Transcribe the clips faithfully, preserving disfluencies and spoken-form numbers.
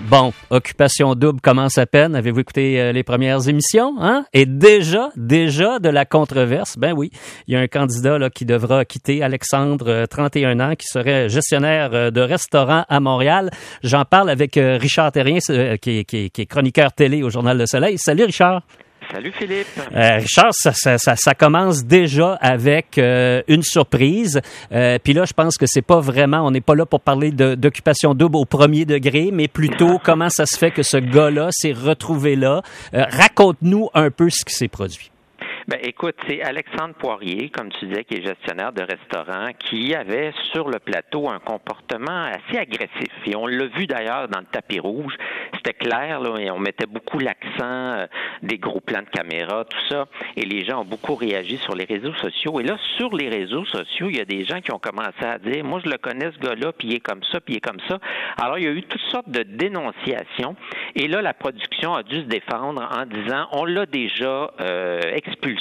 Bon, Occupation Double commence à peine. Avez-vous écouté euh, les premières émissions? Hein? Et déjà, déjà de la controverse. Ben oui, il y a un candidat là, qui devra quitter, Alexandre, euh, trente et un ans, qui serait gestionnaire euh, de restaurant à Montréal. J'en parle avec euh, Richard Terrien, euh, qui, est, qui, est, qui est chroniqueur télé au Journal Le Soleil. Salut Richard. Salut Philippe. Euh, Richard, ça, ça, ça, ça commence déjà avec euh, une surprise. Euh, Puis là, je pense que c'est pas vraiment, on n'est pas là pour parler de, d'occupation double au premier degré, mais plutôt comment ça se fait que ce gars-là s'est retrouvé là. Euh, raconte-nous un peu ce qui s'est produit. Ben, écoute, c'est Alexandre Poirier, comme tu disais, qui est gestionnaire de restaurant, qui avait sur le plateau un comportement assez agressif. Et on l'a vu d'ailleurs dans le tapis rouge. C'était clair, là, et on mettait beaucoup l'accent, euh, des gros plans de caméra, tout ça. Et les gens ont beaucoup réagi sur les réseaux sociaux. Et là, sur les réseaux sociaux, il y a des gens qui ont commencé à dire, moi, je le connais, ce gars-là, puis il est comme ça, puis il est comme ça. Alors, il y a eu toutes sortes de dénonciations. Et là, la production a dû se défendre en disant, on l'a déjà euh, expulsé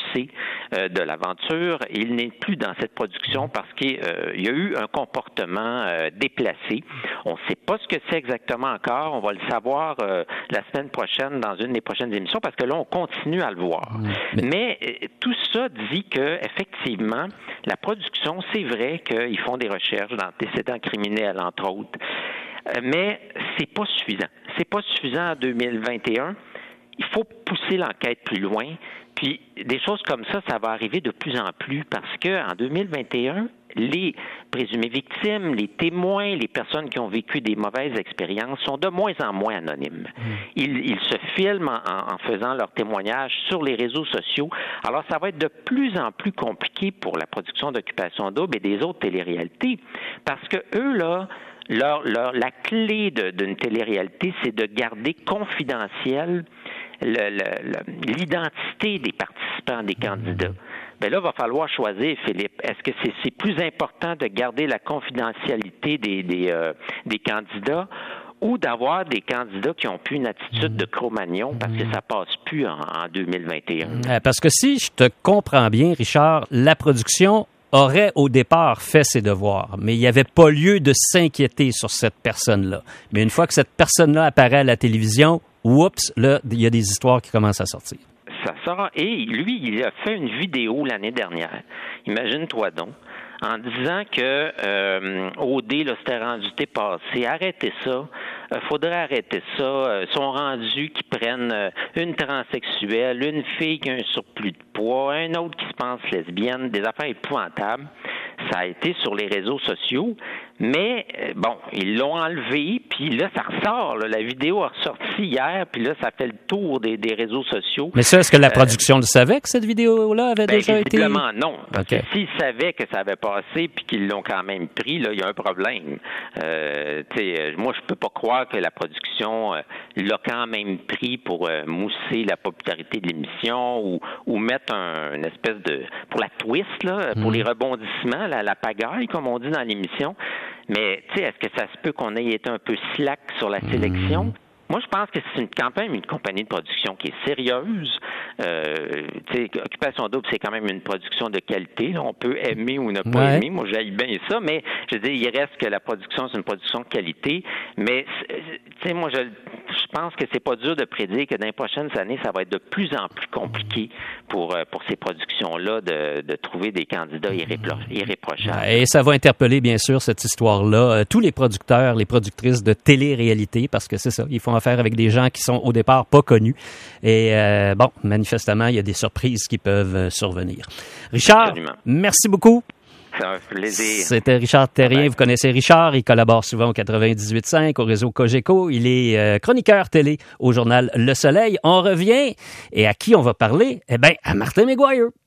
de l'aventure. Il n'est plus dans cette production parce qu'il euh, y a eu un comportement euh, déplacé. On ne sait pas ce que c'est exactement encore. On va le savoir euh, la semaine prochaine dans une des prochaines émissions parce que là, on continue à le voir. Mais, Mais euh, tout ça dit que effectivement, la production, c'est vrai qu'ils font des recherches d'antécédents criminels, entre autres. Euh, mais c'est pas suffisant. C'est pas suffisant en deux mille vingt et un. Il faut pousser l'enquête plus loin. Puis des choses comme ça, ça va arriver de plus en plus parce qu'en deux mille vingt et un, les présumées victimes, les témoins, les personnes qui ont vécu des mauvaises expériences sont de moins en moins anonymes. Mmh. Ils, ils se filment en, en faisant leurs témoignages sur les réseaux sociaux. Alors, ça va être de plus en plus compliqué pour la production d'Occupation Double et des autres téléréalités parce que eux, là, leur, leur, la clé de, d'une téléréalité, c'est de garder confidentiel Le, le, l'identité des participants, des candidats. Bien là, il va falloir choisir, Philippe. Est-ce que c'est, c'est plus important de garder la confidentialité des, des, euh, des candidats ou d'avoir des candidats qui ont plus une attitude de Cro-Magnon parce que ça passe plus en, en deux mille vingt et un? Parce que si je te comprends bien, Richard, la production aurait au départ fait ses devoirs, mais il n'y avait pas lieu de s'inquiéter sur cette personne-là. Mais une fois que cette personne-là apparaît à la télévision, oups, là, il y a des histoires qui commencent à sortir. Ça sort. Et lui, il a fait une vidéo l'année dernière. Imagine-toi donc, en disant que euh, O D, là, c'était rendu t'es passé. Arrêtez ça. Il euh, faudrait arrêter ça. Euh, sont rendus qui prennent euh, une transsexuelle, une fille qui a un surplus de poids, un autre qui se pense lesbienne, des affaires épouvantables. Ça a été sur les réseaux sociaux, mais euh, bon, ils l'ont enlevé, puis là, ça ressort. Là. La vidéo a ressorti hier, puis là, ça fait le tour des, des réseaux sociaux. Mais ça, est-ce que la production euh, le savait que cette vidéo-là avait ben, déjà été... Visiblement, non. Parce okay. que s'ils savaient que ça avait passé, puis qu'ils l'ont quand même pris, là, il y a un problème. Euh, tu sais, moi, je peux pas croire que la production euh, l'a quand même pris pour euh, mousser la popularité de l'émission ou, ou mettre un, une espèce de... pour la twist, là, pour mmh. les rebondissements, la, la pagaille, comme on dit dans l'émission. Mais, tu sais, est-ce que ça se peut qu'on ait été un peu slack sur la sélection? Mmh. Moi, je pense que c'est une campagne, une compagnie de production qui est sérieuse. Euh, tu sais, Occupation Double, c'est quand même une production de qualité. Là. On peut aimer ou ne pas ouais. aimer. Moi, j'aime bien ça, mais je veux dire, il reste que la production, c'est une production de qualité. Mais, tu sais, moi, je, je pense que c'est pas dur de prédire que dans les prochaines années, ça va être de plus en plus compliqué pour, pour ces productions-là de, de trouver des candidats irrépro- irréprochables. Et ça va interpeller, bien sûr, cette histoire-là, euh, tous les producteurs, les productrices de télé-réalité, parce que c'est ça, ils font affaire avec des gens qui sont au départ pas connus. Et euh, bon, manifestement, il y a des surprises qui peuvent euh, survenir. Richard, absolument. Merci beaucoup. Ça m'a fait plaisir. C'était Richard Terrien. Ouais. Vous connaissez Richard. Il collabore souvent au quatre-vingt-dix-huit cinq, au réseau Cogeco. Il est euh, chroniqueur télé au journal Le Soleil. On revient. Et à qui on va parler? Eh bien, à Martin Maguire.